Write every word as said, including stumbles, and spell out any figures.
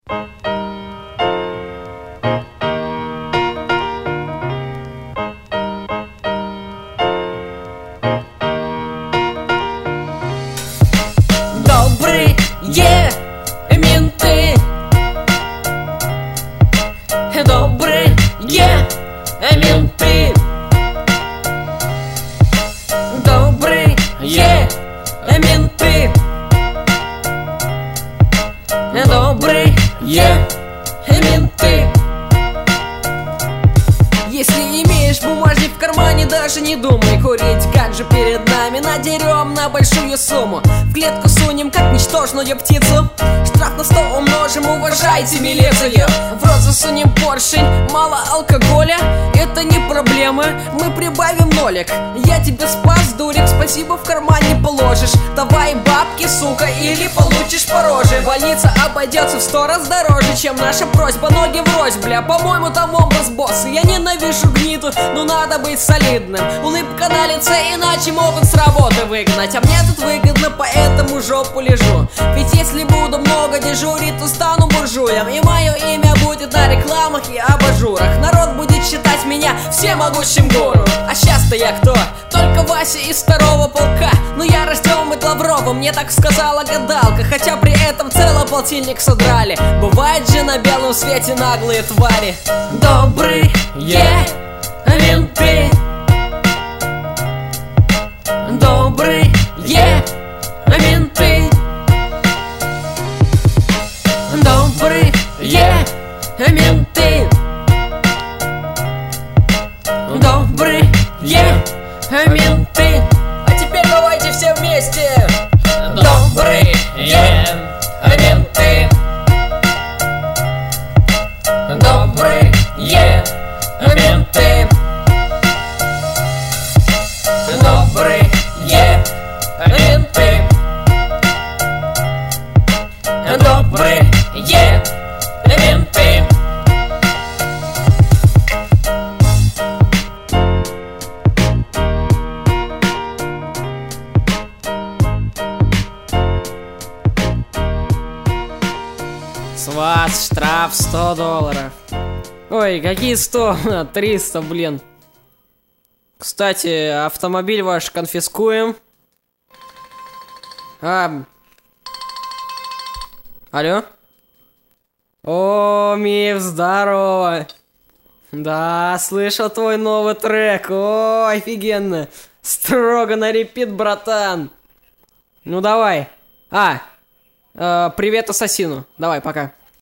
Добрые менты, добрые менты, добрые менты, добрые менты. Если имеешь бумажник в кармане, даже не думай курить. Как же перед нами надерем на большую сумму. В клетку сунем, как ничтожную птицу. Штраф на сто умножим, уважайте милицию. В рот засунем поршень, мало алкоголя. Это не проблема, мы прибавим нолик. Я тебя спас, дурик, спасибо в карман не положишь. Давай бабки, сука, или получишь по роже. Больница обойдется в сто раз дороже, чем наша просьба. Ноги врозь, бля, по-моему там образ босса. Я ненавижу гниду, но надо быть солидным. Улыбка на лице, иначе могут с работы выгнать. А мне тут выгодно, поэтому жопу лежу. Ведь если буду много дежурить, то стану буржуем. И мое имя будет на рекламах и абажурах. Народ будет считать меня всемогущим гуру. А сейчас-то я кто? Только Вася из второго полка. Но я рожден быть Лавровым, мне так сказала гадалка. Хотя при этом целый полтинник содрали. Бывает же на белом свете наглые твари. Добрые менты, добрые менты, добрые менты, добрые менты. А теперь давайте все вместе. Добрые менты, добрые менты, добрые менты, добрые менты. Сват, штраф сто долларов. Ой, какие сто? триста, блин. Кстати, автомобиль ваш конфискуем. А... Алло? О, Мив, здорово. Да, слышал твой новый трек. О, офигенно. Строго на репит, братан. Ну давай. А, э, привет ассасину. Давай, пока.